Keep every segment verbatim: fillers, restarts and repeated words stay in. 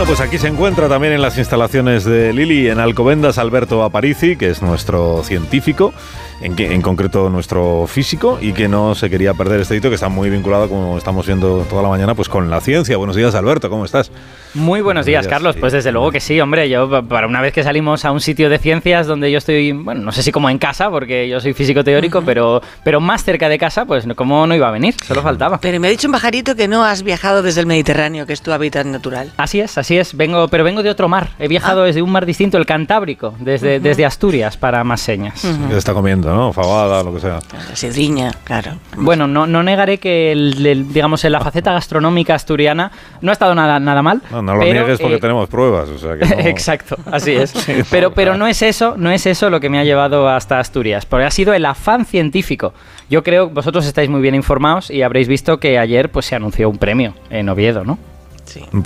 pues aquí se encuentra también en las instalaciones de Lili, en Alcobendas, Alberto Aparici, que es nuestro científico, en, que, en concreto nuestro físico, y que no se quería perder este hito, que está muy vinculado, como estamos viendo toda la mañana, pues con la ciencia. Buenos días, Alberto, ¿cómo estás? Muy buenos días, días Carlos. Sí. Pues desde luego que sí, hombre. Yo, para una vez que salimos a un sitio de ciencias donde yo estoy, bueno, no sé si como en casa, porque yo soy físico teórico, uh-huh. pero, pero más cerca de casa, pues ¿cómo no iba a venir? Solo faltaba. Pero me ha dicho un pajarito que no has viajado desde el Mediterráneo, que es tu hábitat natural. Así es, así es. Vengo, pero vengo de otro mar. He viajado ah. desde un mar distinto, el Cantábrico, desde, uh-huh. desde Asturias, para más señas. Uh-huh. ¿Qué está comiendo, no? Fabada, lo que sea. La sidriña, claro. Bueno, no, no negaré que, el, el, digamos, en la faceta gastronómica asturiana no ha estado nada, nada mal. No, no lo pero, niegues porque eh, tenemos pruebas, o sea que no... Exacto, así es. sí, pero, pero no es eso, no es eso lo que me ha llevado hasta Asturias, porque ha sido el afán científico. Yo creo que vosotros estáis muy bien informados y habréis visto que ayer pues se anunció un premio en Oviedo, ¿no? Sí. Un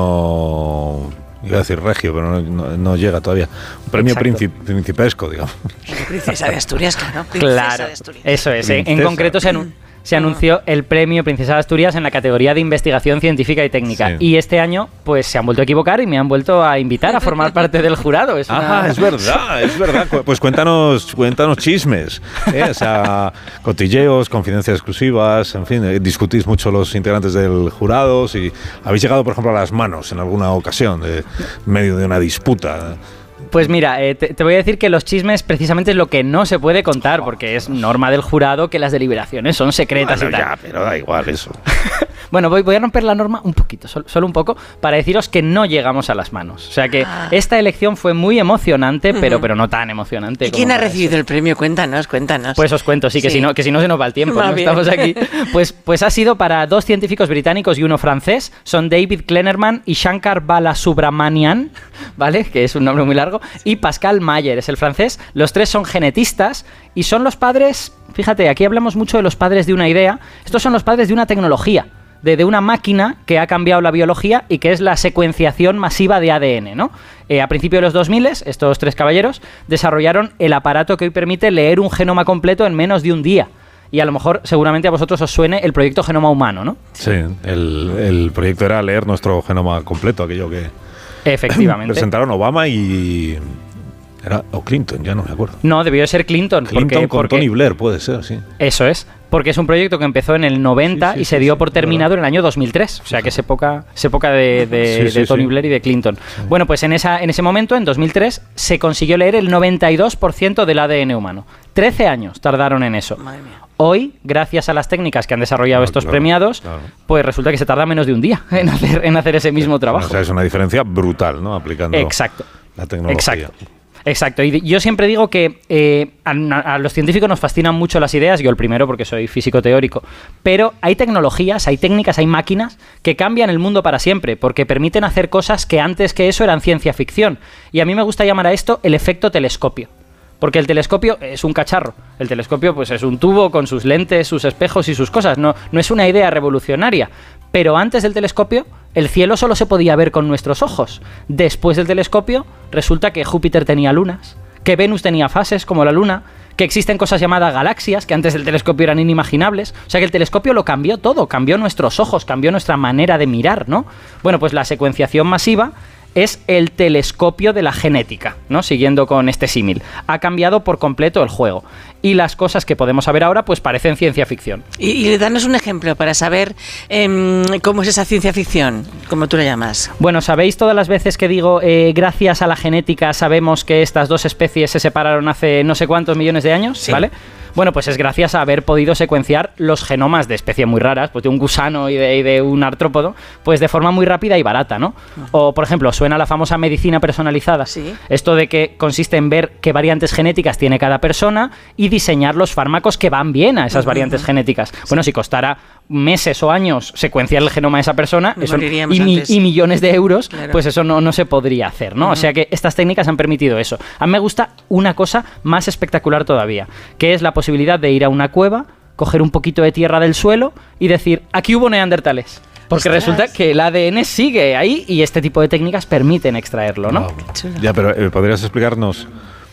premio, iba a decir regio, pero no, no, no llega todavía. Un premio princip, principesco, digamos. Princesa de Asturias, claro. Princesa claro, de Asturias. Eso es. Princesa. En concreto se anunció. Se anunció el premio Princesa de Asturias en la categoría de investigación científica y técnica. Sí. Y este año, pues se han vuelto a equivocar y me han vuelto a invitar a formar parte del jurado. Es una... Ah, es verdad, es verdad. Pues cuéntanos, cuéntanos chismes. ¿eh? O sea, cotilleos, confidencias exclusivas, en fin, discutís mucho los integrantes del jurado. Si habéis llegado, por ejemplo, a las manos en alguna ocasión, de, en medio de una disputa. Pues mira, eh, te, te voy a decir que los chismes precisamente es lo que no se puede contar, porque es norma del jurado que las deliberaciones son secretas bueno, y tal. Ya, pero da igual eso. Bueno, voy, voy a romper la norma un poquito, solo, solo un poco, para deciros que no llegamos a las manos. O sea que ah. esta elección fue muy emocionante, pero, uh-huh. pero no tan emocionante. ¿Y quién ha recibido eso. el premio? Cuéntanos, cuéntanos. Pues os cuento, sí, que, sí. Si, no, que si no se nos va el tiempo, va no bien. Estamos aquí. Pues, pues ha sido para dos científicos británicos y uno francés, son David Klenerman y Shankar Balasubramanian, ¿vale? Que es un nombre muy largo, y Pascal Mayer, es el francés. Los tres son genetistas y son los padres, fíjate, aquí hablamos mucho de los padres de una idea, estos son los padres de una tecnología. De, de una máquina que ha cambiado la biología y que es la secuenciación masiva de A D N, ¿no? Eh, a principios de los dos mil, estos tres caballeros desarrollaron el aparato que hoy permite leer un genoma completo en menos de un día. Y a lo mejor, seguramente a vosotros os suene el proyecto Genoma Humano, ¿no? Sí, el, el proyecto era leer nuestro genoma completo, aquello que... Efectivamente. Presentaron Obama y... Era, o Clinton, ya no me acuerdo. No, debió ser Clinton. Clinton porque, con porque, Tony Blair, puede ser, sí. Eso es, porque es un proyecto que empezó en el noventa sí, sí, y se dio sí, por terminado en el año dos mil tres. O sea que es época, es época de, de, sí, sí, de Tony sí. Blair y de Clinton. Sí. Bueno, pues en, esa, en ese momento, en dos mil tres, se consiguió leer el noventa y dos por ciento del A D N humano. trece años tardaron en eso. Madre mía. Hoy, gracias a las técnicas que han desarrollado claro, estos claro, premiados, claro. pues resulta que se tarda menos de un día en hacer, en hacer ese mismo trabajo. O sea, es una diferencia brutal, ¿no? Aplicando Exacto. la tecnología. Exacto. Exacto, y yo siempre digo que eh, a, a los científicos nos fascinan mucho las ideas, yo el primero porque soy físico teórico, pero hay tecnologías, hay técnicas, hay máquinas que cambian el mundo para siempre, porque permiten hacer cosas que antes que eso eran ciencia ficción, y a mí me gusta llamar a esto el efecto telescopio. Porque el telescopio es un cacharro. El telescopio pues es un tubo con sus lentes, sus espejos y sus cosas. No, no es una idea revolucionaria. Pero antes del telescopio, el cielo solo se podía ver con nuestros ojos. Después del telescopio, resulta que Júpiter tenía lunas, que Venus tenía fases como la Luna, que existen cosas llamadas galaxias, que antes del telescopio eran inimaginables. O sea que el telescopio lo cambió todo, cambió nuestros ojos, cambió nuestra manera de mirar, ¿no? Bueno, pues la secuenciación masiva es el telescopio de la genética, ¿no? Siguiendo con este símil. Ha cambiado por completo el juego. Y las cosas que podemos saber ahora, pues parecen ciencia ficción. Y, y danos un ejemplo para saber eh, cómo es esa ciencia ficción, como tú la llamas. Bueno, ¿sabéis todas las veces que digo, eh, gracias a la genética sabemos que estas dos especies se separaron hace no sé cuántos millones de años? Sí. ¿Vale? Bueno, pues es gracias a haber podido secuenciar los genomas de especies muy raras, pues de un gusano y de, y de un artrópodo, pues de forma muy rápida y barata, ¿no? O, por ejemplo, suena la famosa medicina personalizada. Sí. Esto de que consiste en ver qué variantes genéticas tiene cada persona y diseñar los fármacos que van bien a esas uh-huh. variantes genéticas. Sí. Bueno, si costara meses o años secuenciar el genoma de esa persona eso, y, mi, y millones de euros, claro. pues eso no, no se podría hacer, ¿no? Uh-huh. O sea que estas técnicas han permitido eso. A mí me gusta una cosa más espectacular todavía, que es la posibilidad de ir a una cueva, coger un poquito de tierra del suelo y decir, aquí hubo neandertales. Porque Ostras. resulta que el A D N sigue ahí y este tipo de técnicas permiten extraerlo, ¿no? Wow. Ya, pero eh, ¿podrías explicarnos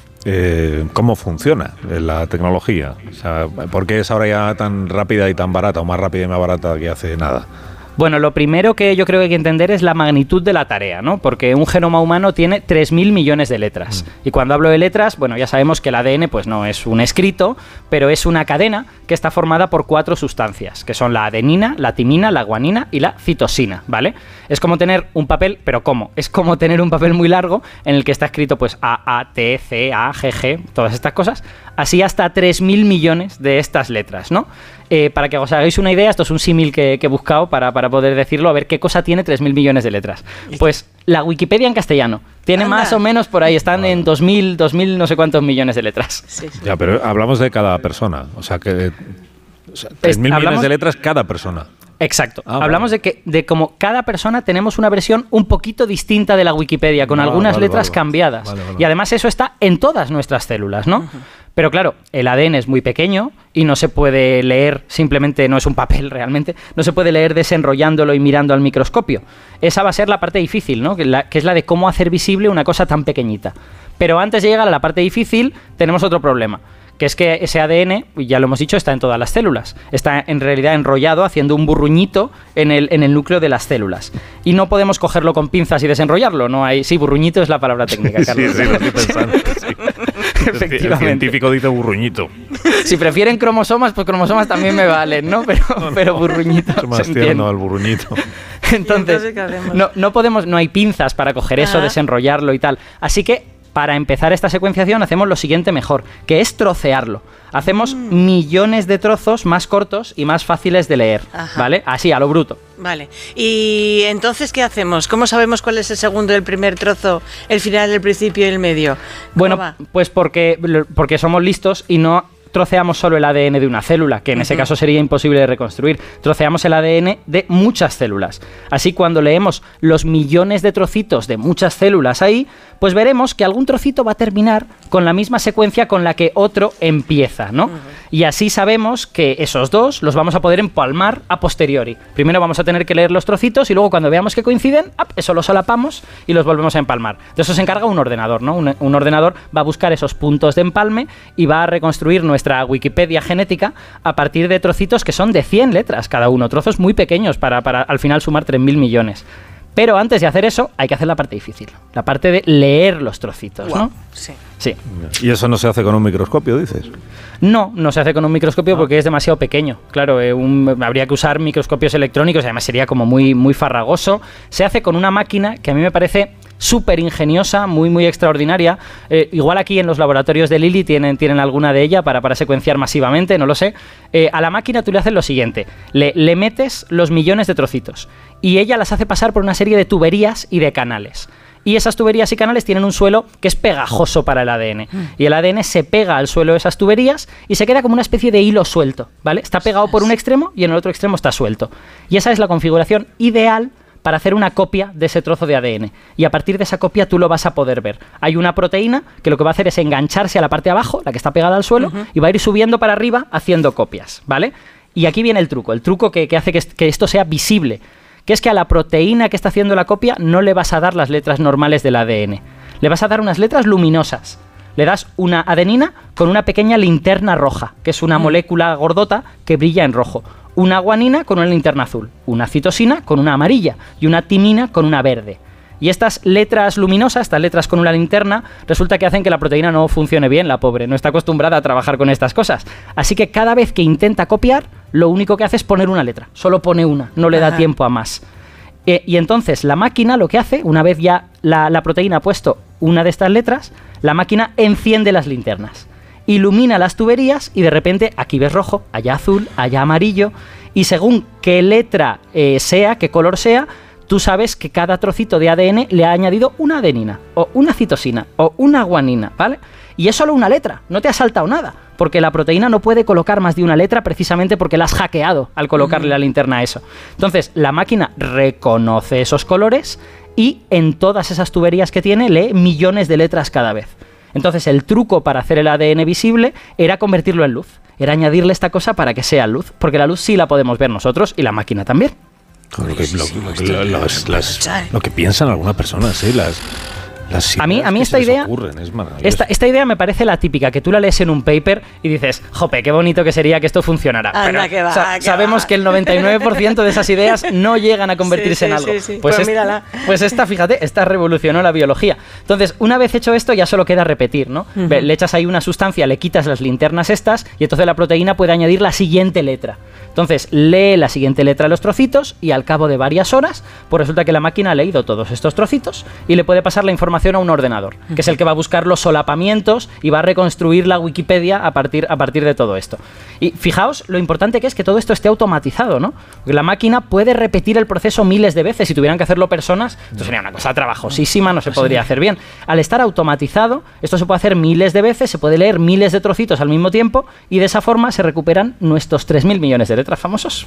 eh, cómo funciona la tecnología? O sea, ¿por qué es ahora ya tan rápida y tan barata, o más rápida y más barata que hace nada? Bueno, lo primero que yo creo que hay que entender es la magnitud de la tarea, ¿no? Porque un genoma humano tiene tres mil millones de letras. Mm. Y cuando hablo de letras, bueno, ya sabemos que el A D N pues no es un escrito, pero es una cadena que está formada por cuatro sustancias, que son la adenina, la timina, la guanina y la citosina, ¿vale? Es como tener un papel, pero ¿cómo? Es como tener un papel muy largo en el que está escrito pues A, A, T, C, A, G, G, todas estas cosas, así hasta tres mil millones de estas letras, ¿no? Eh, para que os hagáis una idea, esto es un símil que, que he buscado para, para poder decirlo, a ver qué cosa tiene tres mil millones de letras. Pues la Wikipedia en castellano tiene Anda. más o menos por ahí, están vale. en dos mil, dos mil no sé cuántos millones de letras. Sí, sí. Ya, pero hablamos de cada persona, o sea que o sea, tres mil millones de letras cada persona. Exacto. Ah, Hablamos vale. de que de como cada persona tenemos una versión un poquito distinta de la Wikipedia, con ah, algunas vale, letras vale, cambiadas. Vale, vale. Y además eso está en todas nuestras células, ¿no? Uh-huh. Pero claro, el A D N es muy pequeño y no se puede leer, simplemente no es un papel realmente, no se puede leer desenrollándolo y mirando al microscopio. Esa va a ser la parte difícil, ¿no? Que, la, que es la de cómo hacer visible una cosa tan pequeñita. Pero antes de llegar a la parte difícil, tenemos otro problema. Que es que ese A D N, ya lo hemos dicho, está en todas las células. Está en realidad enrollado, haciendo un burruñito en el, en el núcleo de las células. Y no podemos cogerlo con pinzas y desenrollarlo. No hay. Sí, burruñito es la palabra técnica, Carlos. Sí, sí, lo estoy pensando. Sí. Efectivamente. El científico dice burruñito. Si prefieren cromosomas, pues cromosomas también me valen, ¿no? Pero, no, no. pero burruñito. Es más tierno el burruñito. Entonces, entonces no, no podemos, no hay pinzas para coger eso, Ajá. desenrollarlo y tal. Así que, para empezar esta secuenciación hacemos lo siguiente mejor, que es trocearlo. Hacemos mm. millones de trozos más cortos y más fáciles de leer, Ajá. ¿vale? Así, a lo bruto. Vale. Y entonces, ¿qué hacemos? ¿Cómo sabemos cuál es el segundo, el primer trozo, el final, el principio y el medio? Bueno, va? pues porque, porque somos listos y no troceamos solo el A D N de una célula, que en uh-huh. ese caso sería imposible de reconstruir. Troceamos el A D N de muchas células. Así, cuando leemos los millones de trocitos de muchas células ahí, pues veremos que algún trocito va a terminar con la misma secuencia con la que otro empieza, ¿no? Uh-huh. Y así sabemos que esos dos los vamos a poder empalmar a posteriori. Primero vamos a tener que leer los trocitos y luego cuando veamos que coinciden, ¡ap! Eso lo solapamos y los volvemos a empalmar. De eso se encarga un ordenador, ¿no? Un, un ordenador va a buscar esos puntos de empalme y va a reconstruir nuestra Wikipedia genética a partir de trocitos que son de cien letras cada uno, trozos muy pequeños para, para al final sumar tres mil millones. Pero antes de hacer eso, hay que hacer la parte difícil, la parte de leer los trocitos, wow. ¿no? Sí. Sí. ¿Y eso no se hace con un microscopio, dices? No, no se hace con un microscopio ah. porque es demasiado pequeño. Claro, eh, un, habría que usar microscopios electrónicos, además sería como muy, muy farragoso. Se hace con una máquina que a mí me parece súper ingeniosa, muy, muy extraordinaria. Eh, igual aquí en los laboratorios de Lilly tienen, tienen alguna de ella para, para secuenciar masivamente, no lo sé. Eh, a la máquina tú le haces lo siguiente, le, le metes los millones de trocitos y ella las hace pasar por una serie de tuberías y de canales. Y esas tuberías y canales tienen un suelo que es pegajoso para el A D N. Y el A D N se pega al suelo de esas tuberías y se queda como una especie de hilo suelto, ¿vale? Está pegado por un extremo y en el otro extremo está suelto. Y esa es la configuración ideal para hacer una copia de ese trozo de A D N. Y a partir de esa copia tú lo vas a poder ver. Hay una proteína que lo que va a hacer es engancharse a la parte de abajo, la que está pegada al suelo, uh-huh. y va a ir subiendo para arriba haciendo copias, ¿vale? Y aquí viene el truco, el truco que, que hace que, que esto sea visible, que es que a la proteína que está haciendo la copia no le vas a dar las letras normales del A D N. Le vas a dar unas letras luminosas. Le das una adenina con una pequeña linterna roja, que es una molécula gordota que brilla en rojo. Una guanina con una linterna azul. Una citosina con una amarilla. Y una timina con una verde. Y estas letras luminosas, estas letras con una linterna, resulta que hacen que la proteína no funcione bien, la pobre. No está acostumbrada a trabajar con estas cosas. Así que cada vez que intenta copiar, lo único que hace es poner una letra. Solo pone una, no le da Ajá. tiempo a más. Eh, y entonces la máquina lo que hace, una vez ya la, la proteína ha puesto una de estas letras, la máquina enciende las linternas. Ilumina las tuberías y de repente aquí ves rojo, allá azul, allá amarillo. Y según qué letra eh, sea, qué color sea, tú sabes que cada trocito de A D N le ha añadido una adenina, o una citosina, o una guanina, ¿vale? Y es solo una letra, no te ha saltado nada, porque la proteína no puede colocar más de una letra precisamente porque la has hackeado al colocarle uh-huh. la linterna a eso. Entonces, la máquina reconoce esos colores y en todas esas tuberías que tiene lee millones de letras cada vez. Entonces, el truco para hacer el A D N visible era convertirlo en luz, era añadirle esta cosa para que sea luz, porque la luz sí la podemos ver nosotros y la máquina también. Lo que, lo, lo, lo, las, las, lo que piensan algunas personas, ¿sí? Las, Las a mí, a mí que esta se les idea, ocurren, es maravilloso. esta, esta idea me parece la típica, que tú la lees en un paper y dices, jope, qué bonito que sería que esto funcionara. Anda, Pero que va, sa- que sabemos va. que el noventa y nueve por ciento de esas ideas no llegan a convertirse Sí, sí, en algo. sí, sí. Pues, Pues es- mírala. pues esta, fíjate, esta revolucionó la biología. Entonces, una vez hecho esto, ya solo queda repetir, ¿no? Ujú. Ve, le echas ahí una sustancia, le quitas las linternas estas y entonces la proteína puede añadir la siguiente letra. Entonces, lee la siguiente letra a los trocitos y al cabo de varias horas, pues resulta que la máquina ha leído todos estos trocitos y le puede pasar la información a un ordenador, que es el que va a buscar los solapamientos y va a reconstruir la Wikipedia a partir, a partir de todo esto. Y fijaos lo importante que es que todo esto esté automatizado, ¿no? Porque la máquina puede repetir el proceso miles de veces. Si tuvieran que hacerlo personas, esto sería una cosa trabajosísima, no se podría hacer bien. Al estar automatizado, esto se puede hacer miles de veces, se puede leer miles de trocitos al mismo tiempo y de esa forma se recuperan nuestros tres mil millones de letras famosos.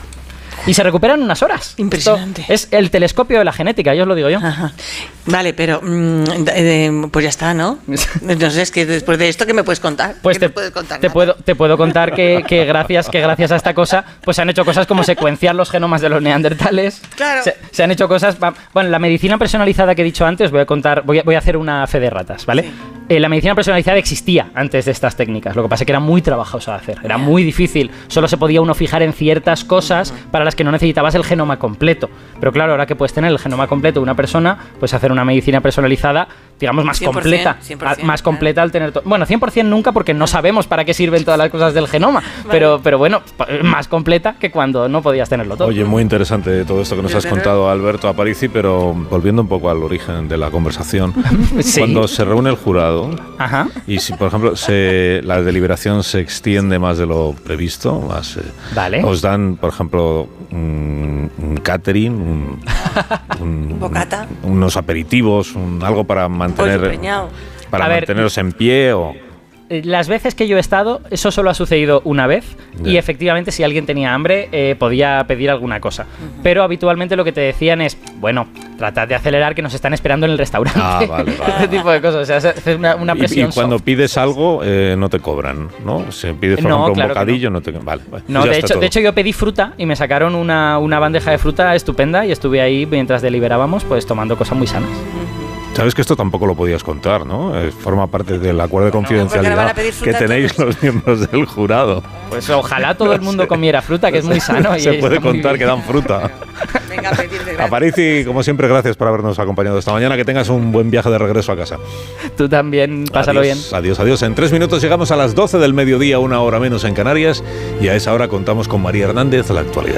Y se recuperan en unas horas. Impresionante. Esto es el telescopio de la genética, yo os lo digo yo. Ajá. Vale, pero mm, eh, pues ya está, ¿no? No sé, es que después de esto, ¿qué me puedes contar? Pues ¿Qué te, me puedes contar? te Nada. puedo, te puedo contar que, que gracias, que gracias a esta cosa pues se han hecho cosas como secuenciar los genomas de los neandertales. Claro. Se, se han hecho cosas... va- Bueno, la medicina personalizada que he dicho antes, voy a contar, voy a, voy a hacer una fe de ratas, ¿vale? Sí. Eh, la medicina personalizada existía antes de estas técnicas, lo que pasa es que era muy trabajosa de hacer, era muy difícil, solo se podía uno fijar en ciertas cosas para las que no necesitabas el genoma completo. Pero claro, ahora que puedes tener el genoma completo de una persona, pues hacer una medicina personalizada, digamos, más cien por completa. cien, cien por cien, a- más claro. completa al tener... to- Bueno, cien por cien nunca porque no sabemos para qué sirven todas las cosas del genoma, pero, pero bueno, pa- más completa que cuando no podías tenerlo todo. Oye, muy interesante todo esto que nos has Desde contado, Alberto Aparici, pero volviendo un poco al origen de la conversación, Sí. cuando se reúne el jurado Ajá. y si, por ejemplo, se, la deliberación se extiende más de lo previsto, más, eh, Vale. os dan, por ejemplo, un, un catering, un, un- Bocata. unos aperitivos, un, algo para mantener, Pollo preñado. para A ver, manteneros en pie o... Eh, Las veces que yo he estado, eso solo ha sucedido una vez y Ya. efectivamente si alguien tenía hambre eh, podía pedir alguna cosa. Pero habitualmente lo que te decían es, bueno, tratad de acelerar que nos están esperando en el restaurante. Ah, vale, vale. Ese tipo de cosas, o sea, se hace una, una Y- presión y, cuando soft. pides algo, eh, no te cobran, ¿no? Si pides, por No, ejemplo, un claro que bocadillo, no, te... Vale, vale, No, ya de está hecho, todo. de hecho yo pedí fruta y me sacaron una, una bandeja de fruta estupenda y estuve ahí mientras deliberábamos pues tomando cosas muy sanas. Sabes que esto tampoco lo podías contar, ¿no? Eh, forma parte del acuerdo de porque ahora van confidencialidad a pedir que fruta tenéis todos. los miembros del jurado. Pues ojalá todo el mundo comiera fruta, que es muy sano. y Se puede está muy contar bien. que dan fruta. Venga, a pedir de gratis. Aparici, como siempre, gracias por habernos acompañado esta mañana. Que tengas un buen viaje de regreso a casa. Tú también, pásalo bien. Adiós, adiós, adiós. En tres minutos llegamos a las doce del mediodía, una hora menos en Canarias. Y a esa hora contamos con María Hernández, la actualidad.